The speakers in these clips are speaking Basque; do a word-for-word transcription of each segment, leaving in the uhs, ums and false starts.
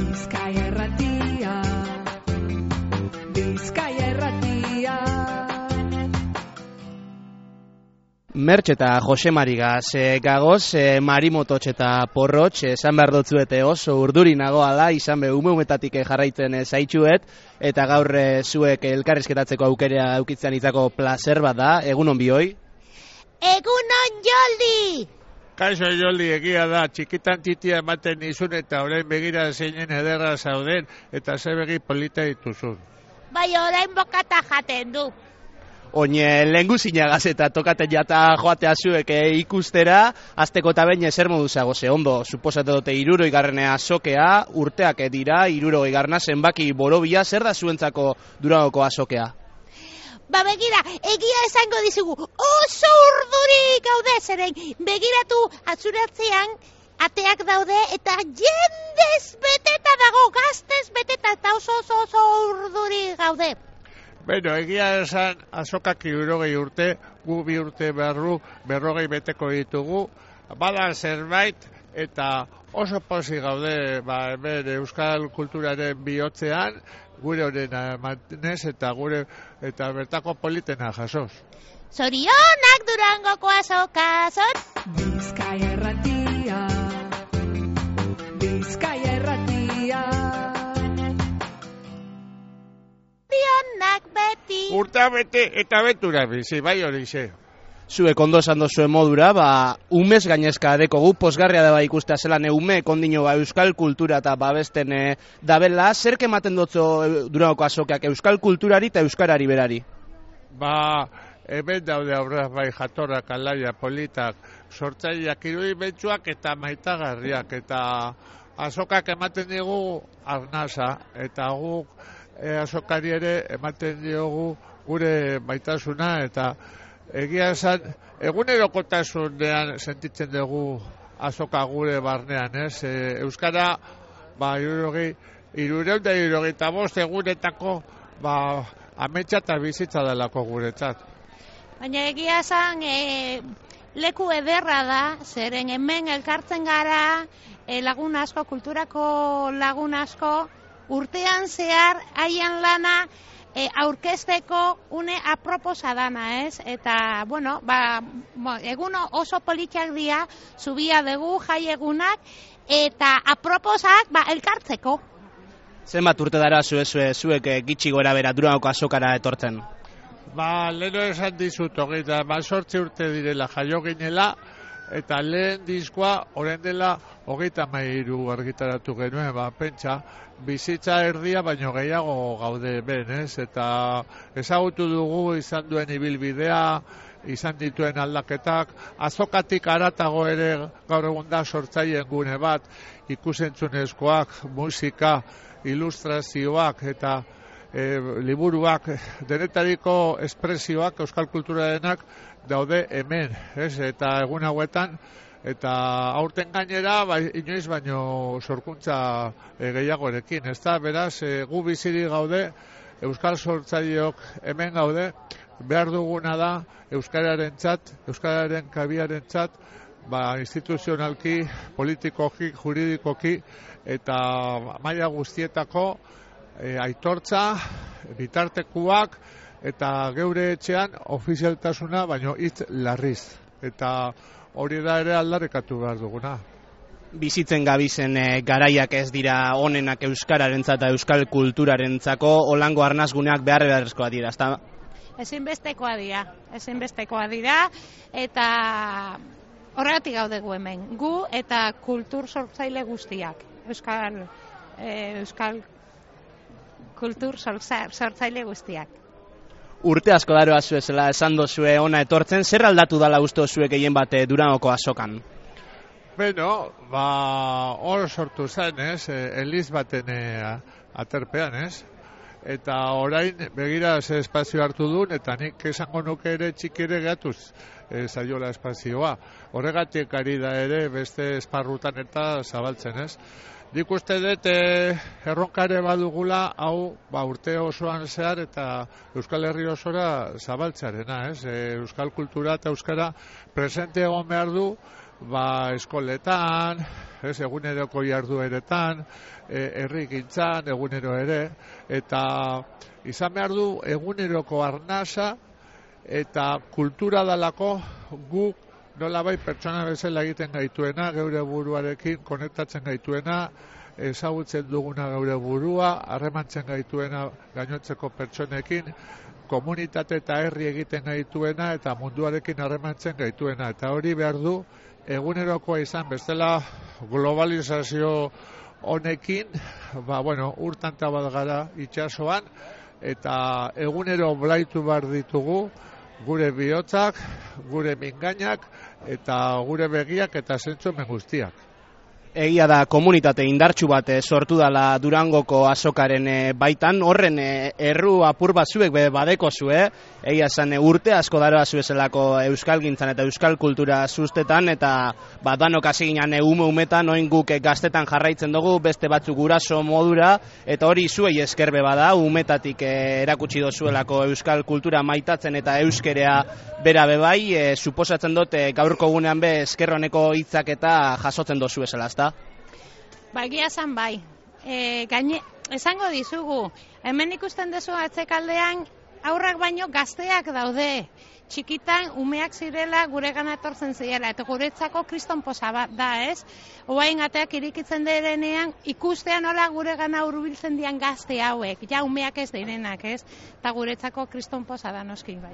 Bizkaia Irratia, Bizkaia Irratia. Mertxe eta Jose Marigaz, e, gagoz, e, Marimototx eta Porrotx, esan behar dotzuete oso urduri nagoala, izan be ume-umetatik jarraitzen e, zaitxuet, eta gaur e, zuek elkarrizketatzeko aukera aukitzen izako placer bat da, egunon bihoi? Egunon Joldi! Kaixo Joldi, egia da, txikitan titia ematen nizun eta orain begira zeinen ederra zauden eta ze begi polita dituzun. Bai, orain bokata jaten du. Oine, lehengu zinagaz eta tokaten jata joatea zuek e, ikustera, azteko eta behin ezer moduzago ze ondo, suposatu dute iruro igarrenea azokea, urteak dira, iruro igarna zenbaki borobia, zer da zuentzako Durangoko azokea? Ba begira, egia esango dizugu, oso urduri gaude zeren, begiratu atzuratzean ateak daude eta jendez beteta dago, gaztez beteta eta oso oso oso urduri gaude. Bueno, egia esan azokak irurogei urte, gu bi urte berru, berrogei beteko ditugu, bada zerbait eta oso posi gaude ba, hemen euskal kulturaren bihotzean, gure horrena mantenez eta gure eta bertako politena jasoz. Zorionak Durangoko azoka, zor... Bizkaia Irratia, Bizkaia Irratia. Zorionak beti... Urta bete eta betura bizi, bai hori ze. Zuek ondo esan dozuen modura, ba, umez gainezka dekogu, posgarria da ba ikustea zelan ume kondino ba, euskal kultura eta babesten e, dabela, zerk ematen dotzo Durangoko azokeak euskal kulturari eta euskarari berari? Ba, hemen daude aurra bai jatorrak, alaia, politak, sortzaileak, irudimentsuak eta maitagarriak, eta azokak ematen digu arnasa, eta guk e, azokari ere ematen diogu gure maitasuna, eta egia esan, egunerokotasunean sentitzen dugu azoka gure barnean, ez? E, Euskara, ba, irurogei, irureun da irurogei eta bost egunetako, ba, ametsa eta bizitza delako guretzat. Baina egia esan, e, leku ederra da, zeren hemen elkartzen gara, e, lagun asko, kulturako lagun asko, urtean zehar haien lana, E, aurkezteko une aproposa dana, ez? Eta, bueno, ba, egun oso politiak dira, zubia dugu, jai egunak, eta aproposak, ba, elkartzeko. Zenbat urte dara zue, zue, zuek e, gitxi gora bera Durangoko azokara etortzen? Ba, leheno esan dizut, hogeita, ba, sortzi urte direla jaio ginela, eta lehen diskoa, orain dela, hogeita mairu argitaratu genuen, ba, pentsa, bizitza erdia baino gehiago gaude ben, ez? Eta ezagutu dugu izan duen ibilbidea, izan dituen aldaketak, azokatik haratago ere gaur egun da sortzaileen gune bat, ikusentzunezkoak, musika, ilustrazioak eta e, liburuak, denetariko espresioak, euskal kulturarenak daude hemen, ez? Eta egun hauetan, eta aurten gainera, ba, inoiz baino sorkuntza e, gehiagorekin, ez da, beraz, e, gu biziri gaude, euskal sortzaileok hemen gaude, behar duguna da, euskararen txat, euskararen kabiaren txat, ba, instituzionalki, politikoki, juridikoki, eta maila guztietako e, aitortza, bitartekuak, eta geure etxean ofizialtasuna, baino hitz larriz, eta hori da ere aldarrikatu behar duguna. Bizitzen gabizen e, garaiak ez dira onenak euskararentzat eta euskal kulturarentzako, olango arnazguneak behar beharrezkoa dira, ezta? Ezinbestekoa dira, ezinbestekoa dira, eta horregatik gaudegu hemen, gu eta kultur sortzaile guztiak, euskal, e, euskal kultur sortzaile guztiak. Urte asko daroa zuezela esan dozue ona etortzen, zer aldatu dala uste zue gehien bate Durangoko azokan? Beno, ba, hor sortu zen, ez, eliz baten aterpean, ez? Eta orain begira ze espazio hartu duen, eta nik esango nuke ere txikire gehatuz e, zaiola espazioa. Horregatik ari da ere beste esparrutan eta zabaltzen, ez? Nik uste dut e, erronkare badugula hau ba, urte osoan zehar eta Euskal Herri osora zabaltzarena, ez? E, euskal kultura eta euskara presente egon behar du ba, eskoletan, ez, eguneroko jardueretan, herrigintzan, egunero ere, eta izan behar du eguneroko arnasa eta kultura dalako guk nolabai pertsona bezala egiten gaituena, geure buruarekin konektatzen gaituena, ezagutzen duguna geure burua, harremantzen gaituena gainotzeko pertsonekin, komunitate eta herri egiten gaituena eta munduarekin harremantzen gaituena. Eta hori behar du egunerokoa izan bestela globalizazio honekin, ba, bueno, urtanta bat gara itsasoan, eta egunero blaitu behar ditugu gure bihotzak, gure mingainak, eta gure begiak eta zentzumen guztiak. Egia da komunitate indartsu bat e, sortu dala Durangoko azokaren e, baitan, horren e, erru apur bat zuek be badeko zue, egia esan e, urte asko daroa zuezelako euskalgintzan eta euskal kultura sustetan, eta ba, danok hasi ginen e, ume umetan, oin guk e, gaztetan jarraitzen dugu, beste batzuk guraso modura, eta hori zuei eskerbe bada, umetatik e, erakutsi dozuelako euskal kultura maitatzen eta euskerea bera bebai, e, suposatzen dut e, gaurko gunean be eskerroneko hitzak eta jasotzen dozu ezela, ezta? Ba, egia esan bai. E, gaine, esango dizugu, hemen ikusten dezu atzekaldean aurrak baino gazteak daude. Txikitan umeak zirela gure gana etortzen zirela, eta guretzako kriston poza bat da, ez? Oain ateak irikitzen direnean, ikustean nola gure gana hurbiltzen dian gazte hauek, ja umeak ez direnak, ez? Eta guretzako kriston poza da noski bai.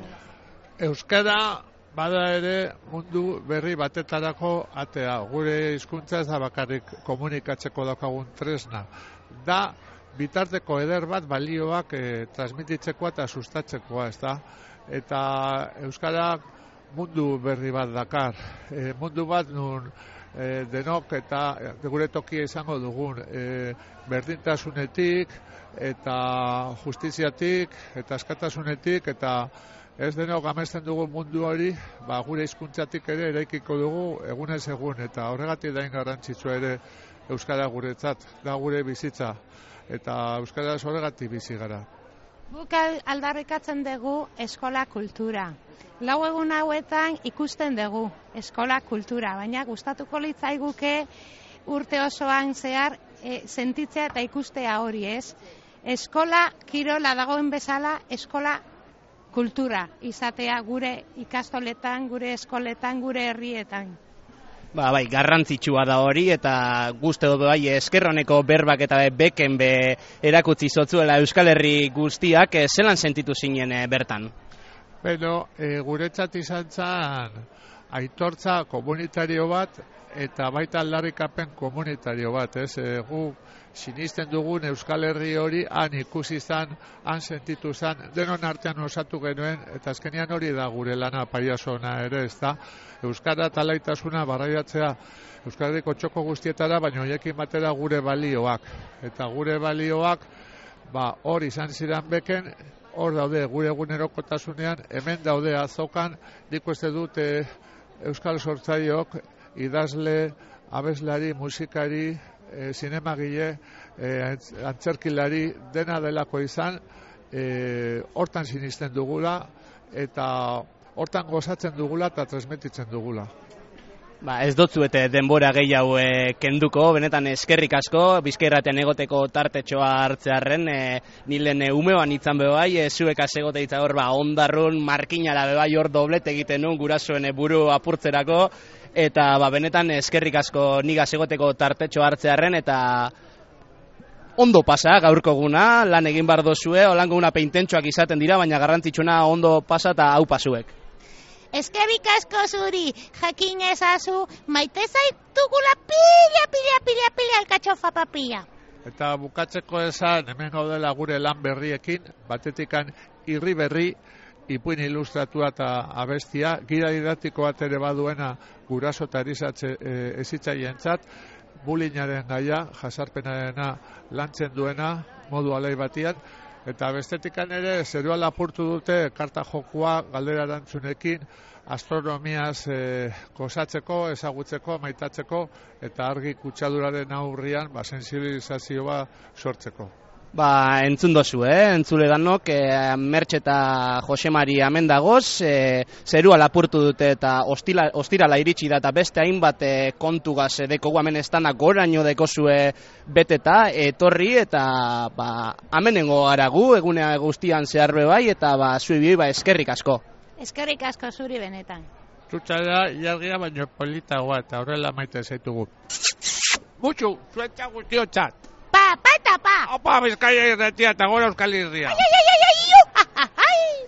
Euskara bada ere mundu berri batetarako atea. Gure hizkuntza ez da bakarrik komunikatzeko daukagun tresna. Da bitarteko eder bat balioak e, transmititzekoa eta sustatzekoa, ez da? Eta euskarak mundu berri bat dakar. E, mundu bat nun e, denok eta gure tokia izango dugun. E, berdintasunetik eta justiziatik eta askatasunetik eta ez denok amesten dugu mundu hori, ba, gure hizkuntzatik ere eraikiko dugu egunez egun, eta horregatik dain garrantzitsua ere euskara guretzat, da gure bizitza, eta euskaraz horregatik bizi gara. Guk aldarrikatzen dugu eskola kultura. Lau egun hauetan ikusten dugu eskola kultura, baina gustatuko litzaiguke urte osoan zehar e, sentitzea eta ikustea hori, ez? Eskola kirola dagoen bezala, eskola kultura izatea gure ikastoletan, gure eskoletan, gure herrietan. Ba, bai, garrantzitsua da hori, eta guzti dut bai eskerroneko berbak eta beken be erakutsi zotzuela Euskal Herri guztiak, e, zelan sentitu zinen e, bertan? Beno, e, guretzat izan zan aitortza komunitario bat, eta baita aldarrikapen komunitario bat, ez? E, gu sinisten dugun Euskal Herri hori han ikusi zan, han sentitu zan, denon artean osatu genuen, eta azkenean hori da gure lana paiasona ere, ez da? Euskara talaitasuna barraiatzea Euskal Herriko txoko guztietara, baina horiekin batera gure balioak. Eta gure balioak, ba, hor izan ziren beken, hor daude gure egunerokotasunean, hemen daude azokan, nik uste dut e, Euskal sortzaileok, idazle, abeslari, musikari, e, zinemagile, e, antzerkilari, dena delako izan, e, hortan sinisten dugula, eta hortan gozatzen dugula eta transmititzen dugula. Ba, ez dotzuete denbora gehiago e, kenduko, benetan eskerrik asko, Bizkairratean egoteko tartetxoa hartzearren, e, nilen e, umeoan itzan bebai, e, zuek asegote itza hor, ba, ondarrun, markinala bebai hor doblet egiten nun, gurasoen e, buru apurtzerako, eta ba, benetan eskerrik asko nigaz egoteko tartetxoa hartzearren, eta ondo pasa gaurko guna, lan egin bar dozue, holango guna peintentxoak izaten dira, baina garrantzitsuna ondo pasa eta hau pasuek. Eskerrik asko zuri, jakin ezazu, maite zaitugula pila, pila, pila, pila, alkatxofa papilla. Eta bukatzeko esan, hemen gaudela gure lan berriekin, batetikan irri berri, ipuin ilustratua eta abestia, gira didaktiko bat ere baduena guraso eta ezitzaientzat, bulinaren gaia, jasarpenarena lantzen duena, modu alai batian, eta bestetikan ere zerua lapurtu dute karta jokua galdera erantzunekin astronomiaz e, gozatzeko, ezagutzeko, maitatzeko eta argi kutsaduraren aurrian ba, sensibilizazioa sortzeko. Ba, entzun dozu, eh? Entzule danok, eh, Mertxe eta Jose Mari hemen dagoz, eh, zerua lapurtu dute eta ostila, ostirala iritsi da eta beste hainbat eh, kontugaz eh, deko hemen estana goraino dekozue beteta, etorri eta ba, amenengo gara gu, egunea guztian zeharbe bai, eta ba, zui bi, ba, eskerrik asko. Eskerrik asko zuri benetan. Zutxara, iargia baino politagoa eta horrela maite zaitugu. Mutxu, zuetxa guztiotzat. Pa, pa eta pa! Opa, Bizkaia irratia eta gora Euskal Herria. Ai, ai,